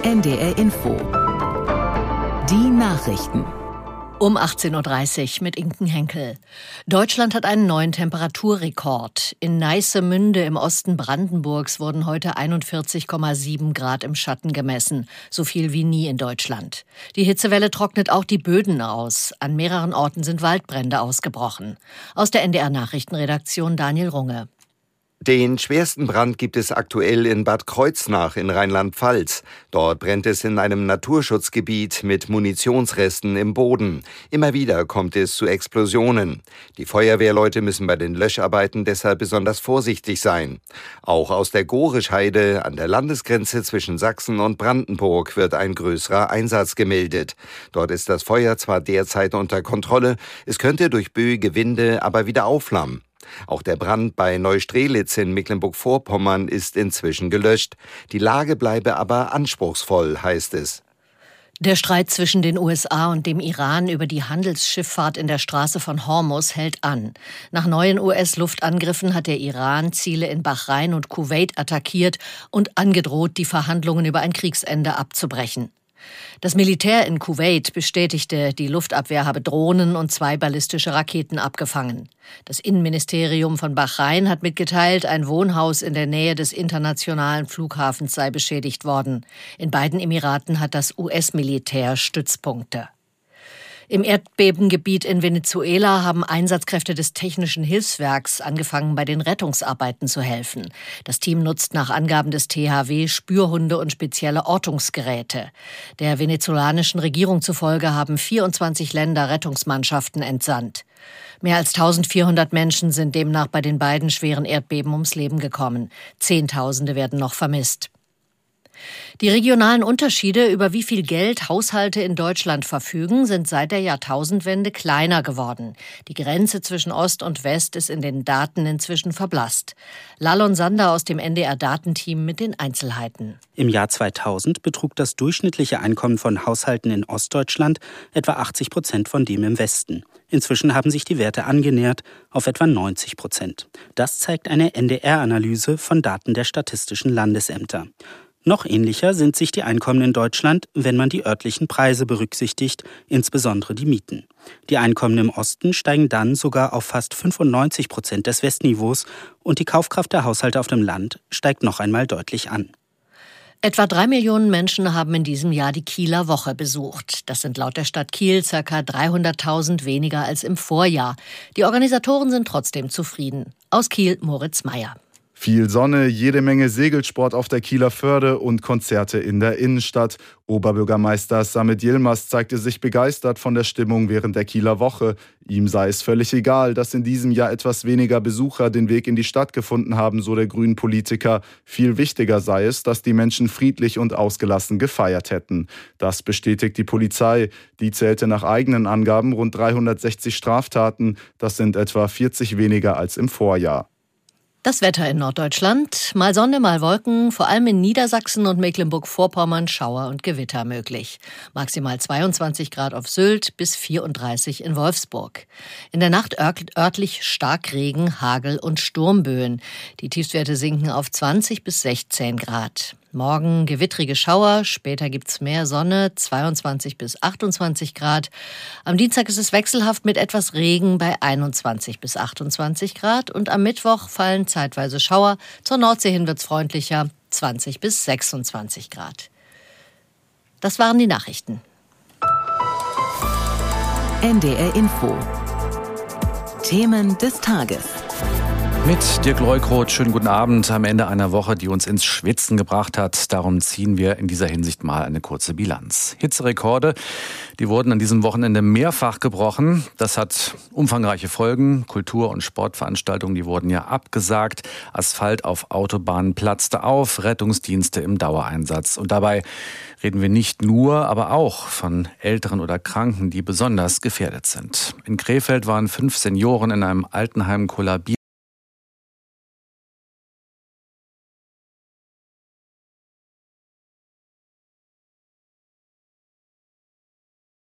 NDR Info. Die Nachrichten. Um 18.30 Uhr mit Inken Henkel. Deutschland hat einen neuen Temperaturrekord. In Neissemünde im Osten Brandenburgs wurden heute 41,7 Grad im Schatten gemessen. So viel wie nie in Deutschland. Die Hitzewelle trocknet auch die Böden aus. An mehreren Orten sind Waldbrände ausgebrochen. Aus der NDR Nachrichtenredaktion Daniel Runge. Den schwersten Brand gibt es aktuell in Bad Kreuznach in Rheinland-Pfalz. Dort brennt es in einem Naturschutzgebiet mit Munitionsresten im Boden. Immer wieder kommt es zu Explosionen. Die Feuerwehrleute müssen bei den Löscharbeiten deshalb besonders vorsichtig sein. Auch aus der Gorischheide an der Landesgrenze zwischen Sachsen und Brandenburg wird ein größerer Einsatz gemeldet. Dort ist das Feuer zwar derzeit unter Kontrolle, es könnte durch böige Winde aber wieder aufflammen. Auch der Brand bei Neustrelitz in Mecklenburg-Vorpommern ist inzwischen gelöscht. Die Lage bleibe aber anspruchsvoll, heißt es. Der Streit zwischen den USA und dem Iran über die Handelsschifffahrt in der Straße von Hormuz hält an. Nach neuen US-Luftangriffen hat der Iran Ziele in Bahrain und Kuwait attackiert und angedroht, die Verhandlungen über ein Kriegsende abzubrechen. Das Militär in Kuwait bestätigte, die Luftabwehr habe Drohnen und 2 ballistische Raketen abgefangen. Das Innenministerium von Bahrain hat mitgeteilt, ein Wohnhaus in der Nähe des internationalen Flughafens sei beschädigt worden. In beiden Emiraten hat das US-Militär Stützpunkte. Im Erdbebengebiet in Venezuela haben Einsatzkräfte des Technischen Hilfswerks angefangen, bei den Rettungsarbeiten zu helfen. Das Team nutzt nach Angaben des THW Spürhunde und spezielle Ortungsgeräte. Der venezolanischen Regierung zufolge haben 24 Länder Rettungsmannschaften entsandt. Mehr als 1400 Menschen sind demnach bei den beiden schweren Erdbeben ums Leben gekommen. Zehntausende werden noch vermisst. Die regionalen Unterschiede, über wie viel Geld Haushalte in Deutschland verfügen, sind seit der Jahrtausendwende kleiner geworden. Die Grenze zwischen Ost und West ist in den Daten inzwischen verblasst. Lalon Sander aus dem NDR-Datenteam mit den Einzelheiten. Im Jahr 2000 betrug das durchschnittliche Einkommen von Haushalten in Ostdeutschland etwa 80% von dem im Westen. Inzwischen haben sich die Werte angenähert auf etwa 90%. Das zeigt eine NDR-Analyse von Daten der statistischen Landesämter. Noch ähnlicher sind sich die Einkommen in Deutschland, wenn man die örtlichen Preise berücksichtigt, insbesondere die Mieten. Die Einkommen im Osten steigen dann sogar auf fast 95% des Westniveaus und die Kaufkraft der Haushalte auf dem Land steigt noch einmal deutlich an. Etwa 3 Millionen Menschen haben in diesem Jahr die Kieler Woche besucht. Das sind laut der Stadt Kiel ca. 300.000 weniger als im Vorjahr. Die Organisatoren sind trotzdem zufrieden. Aus Kiel Moritz Meyer. Viel Sonne, jede Menge Segelsport auf der Kieler Förde und Konzerte in der Innenstadt. Oberbürgermeister Samit Yilmaz zeigte sich begeistert von der Stimmung während der Kieler Woche. Ihm sei es völlig egal, dass in diesem Jahr etwas weniger Besucher den Weg in die Stadt gefunden haben, so der Grünen-Politiker. Viel wichtiger sei es, dass die Menschen friedlich und ausgelassen gefeiert hätten. Das bestätigt die Polizei. Die zählte nach eigenen Angaben rund 360 Straftaten. Das sind etwa 40 weniger als im Vorjahr. Das Wetter in Norddeutschland. Mal Sonne, mal Wolken. Vor allem in Niedersachsen und Mecklenburg-Vorpommern Schauer und Gewitter möglich. Maximal 22 Grad auf Sylt bis 34 in Wolfsburg. In der Nacht örtlich Starkregen, Hagel und Sturmböen. Die Tiefstwerte sinken auf 20 bis 16 Grad. Morgen gewittrige Schauer, später gibt's mehr Sonne, 22 bis 28 Grad. Am Dienstag ist es wechselhaft mit etwas Regen bei 21 bis 28 Grad. Und am Mittwoch fallen zeitweise Schauer. Zur Nordsee hin wird's freundlicher, 20 bis 26 Grad. Das waren die Nachrichten. NDR Info. Themen des Tages. Mit Dirk Leukroth, schönen guten Abend am Ende einer Woche, die uns ins Schwitzen gebracht hat. Darum ziehen wir in dieser Hinsicht mal eine kurze Bilanz. Hitzerekorde, die wurden an diesem Wochenende mehrfach gebrochen. Das hat umfangreiche Folgen. Kultur- und Sportveranstaltungen, die wurden ja abgesagt. Asphalt auf Autobahnen platzte auf, Rettungsdienste im Dauereinsatz. Und dabei reden wir nicht nur, aber auch von Älteren oder Kranken, die besonders gefährdet sind. In Krefeld waren 5 Senioren in einem Altenheim kollabiert.